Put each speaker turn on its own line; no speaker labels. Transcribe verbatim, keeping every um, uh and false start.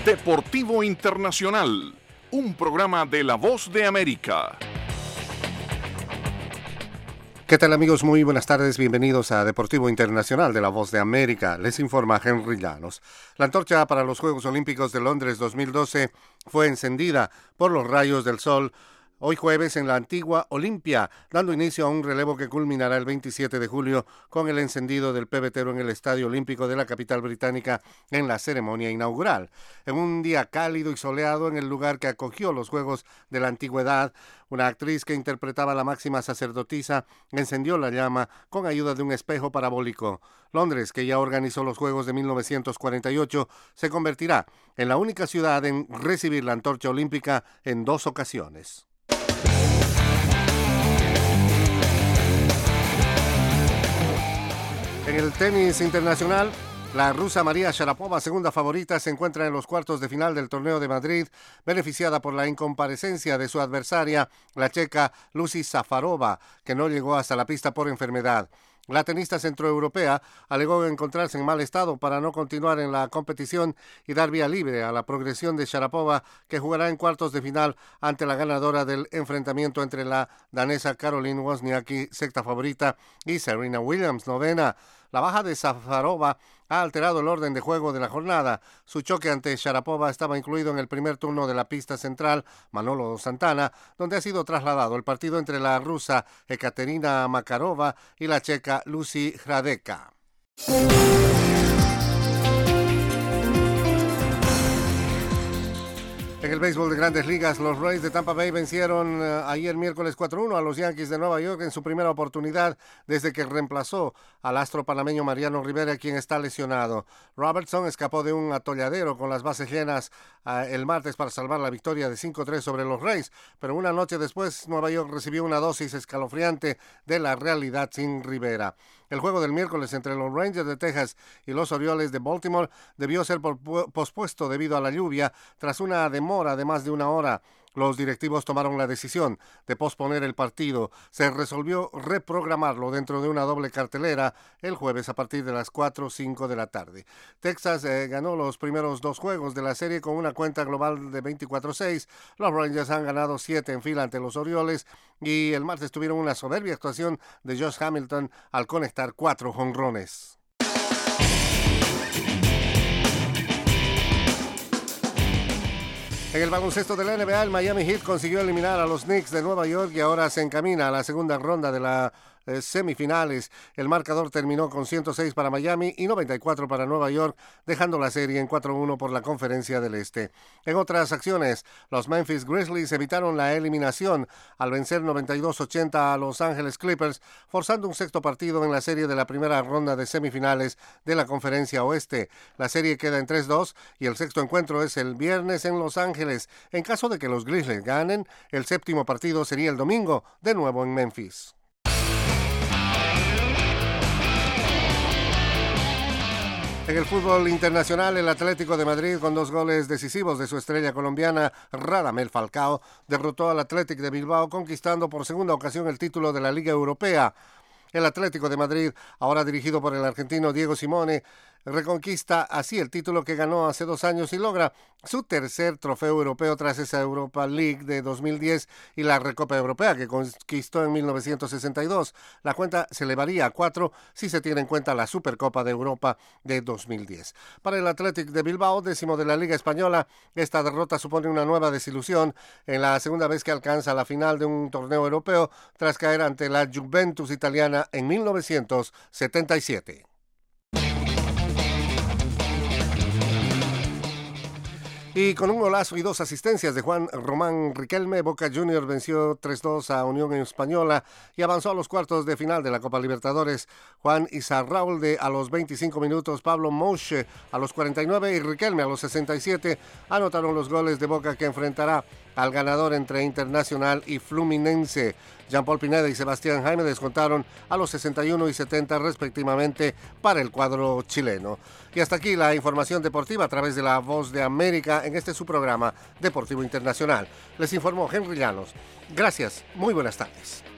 Deportivo Internacional, un programa de La Voz de América.
¿Qué tal, amigos? Muy buenas tardes, bienvenidos a Deportivo Internacional de La Voz de América. Les informa Henry Llanos. La antorcha para los Juegos Olímpicos de Londres dos mil doce fue encendida por los rayos del sol hoy jueves en la antigua Olimpia, dando inicio a un relevo que culminará el veintisiete de julio con el encendido del pebetero en el Estadio Olímpico de la capital británica en la ceremonia inaugural. En un día cálido y soleado en el lugar que acogió los Juegos de la Antigüedad, una actriz que interpretaba a la máxima sacerdotisa encendió la llama con ayuda de un espejo parabólico. Londres, que ya organizó los Juegos de mil novecientos cuarenta y ocho, se convertirá en la única ciudad en recibir la antorcha olímpica en dos ocasiones. En el tenis internacional, la rusa María Sharapova, segunda favorita, se encuentra en los cuartos de final del Torneo de Madrid, beneficiada por la incomparecencia de su adversaria, la checa Lucy Safarova, que no llegó hasta la pista por enfermedad. La tenista centroeuropea alegó encontrarse en mal estado para no continuar en la competición y dar vía libre a la progresión de Sharapova, que jugará en cuartos de final ante la ganadora del enfrentamiento entre la danesa Caroline Wozniacki, sexta favorita, y Serena Williams, novena. La baja de Safarova ha alterado el orden de juego de la jornada. Su choque ante Sharapova estaba incluido en el primer turno de la pista central, Manolo Santana, donde ha sido trasladado el partido entre la rusa Ekaterina Makarova y la checa Lucy Hradecka. En el béisbol de Grandes Ligas, los Rays de Tampa Bay vencieron uh, ayer miércoles cuatro uno a los Yankees de Nueva York en su primera oportunidad desde que reemplazó al astro panameño Mariano Rivera, quien está lesionado. Robertson escapó de un atolladero con las bases llenas uh, el martes para salvar la victoria de cinco tres sobre los Rays, pero una noche después Nueva York recibió una dosis escalofriante de la realidad sin Rivera. El juego del miércoles entre los Rangers de Texas y los Orioles de Baltimore debió ser pospuesto debido a la lluvia tras una demora de más de una hora. Los directivos tomaron la decisión de posponer el partido. Se resolvió reprogramarlo dentro de una doble cartelera el jueves a partir de las cuatro o cinco de la tarde. Texas eh, ganó los primeros dos juegos de la serie con una cuenta global de veinticuatro a seis. Los Rangers han ganado siete en fila ante los Orioles y el martes tuvieron una soberbia actuación de Josh Hamilton al conectar cuatro jonrones. En el baloncesto de la N B A, el Miami Heat consiguió eliminar a los Knicks de Nueva York y ahora se encamina a la segunda ronda de la eh, semifinales. El marcador terminó con ciento seis para Miami y noventa y cuatro para Nueva York, dejando la serie en cuatro uno por la Conferencia del Este. En otras acciones, los Memphis Grizzlies evitaron la eliminación al vencer noventa y dos ochenta a Los Ángeles Clippers, forzando un sexto partido en la serie de la primera ronda de semifinales de la Conferencia Oeste. La serie queda en tres dos y el sexto encuentro es el viernes en Los Ángeles. En caso de que los Grizzlies ganen, el séptimo partido sería el domingo, de nuevo en Memphis. En el fútbol internacional, el Atlético de Madrid, con dos goles decisivos de su estrella colombiana Radamel Falcao, derrotó al Athletic de Bilbao, conquistando por segunda ocasión el título de la Liga Europea. El Atlético de Madrid, ahora dirigido por el argentino Diego Simone, reconquista así el título que ganó hace dos años y logra su tercer trofeo europeo tras esa Europa League de dos mil diez y la Recopa Europea que conquistó en mil novecientos sesenta y dos. La cuenta se elevaría a cuatro si se tiene en cuenta la Supercopa de Europa de dos mil diez. Para el Athletic de Bilbao, décimo de la Liga Española, esta derrota supone una nueva desilusión en la segunda vez que alcanza la final de un torneo europeo tras caer ante la Juventus italiana en mil novecientos setenta y siete. Y con un golazo y dos asistencias de Juan Román Riquelme, Boca Juniors venció tres dos a Unión Española y avanzó a los cuartos de final de la Copa Libertadores. Juan Izarralde a los veinticinco minutos, Pablo Mouche a los cuarenta y nueve y Riquelme a los sesenta y siete anotaron los goles de Boca, que enfrentará al ganador entre Internacional y Fluminense. Jean-Paul Pineda y Sebastián Jaime descontaron a los sesenta y uno y setenta respectivamente para el cuadro chileno. Y hasta aquí la información deportiva a través de La Voz de América en este su programa Deportivo Internacional. Les informó Henry Llanos. Gracias, muy buenas tardes.